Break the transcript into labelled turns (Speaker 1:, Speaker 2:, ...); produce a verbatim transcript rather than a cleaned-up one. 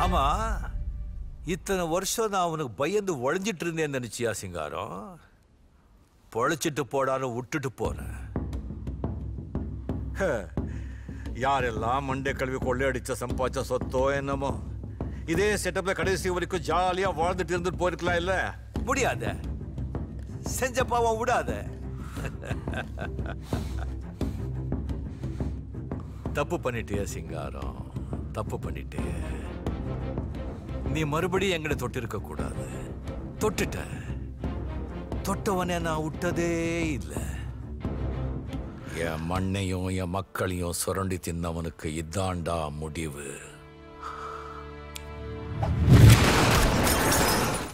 Speaker 1: ஆமா, இத்தனை வருஷம் நான் அவனுக்கு பயந்து ஒழிஞ்சிட்டு இருந்தேன்னு நினைச்சியா சிங்காரம்? பொழைச்சிட்டு போடான்னு விட்டுட்டு போறேன். யாரெல்லாம் மண்டே கல்வி கொள்ளையடிச்ச சம்பாதிச்ச சொத்தோ என்னமோ இதே செட்டப்ல கடைசி வரைக்கும் ஜாலியா வாழ்ந்துட்டு இருந்துட்டு போயிருக்கலாம் இல்ல? முடியாத, செஞ்ச பாவம் விடாத. தப்பு பண்ணிட்டியா சிங்காரம், தப்பு பண்ணிட்டே. நீ மறுபடியும் எங்கட தொட்டிருக்க கூடாது. தொட்டுட்ட, தொட்டவனே நான் விட்டதே இல்லை. என் மண்ணையும் என் மக்களையும் சுரண்டி தின்னவனுக்கு இதாண்டா முடிவு.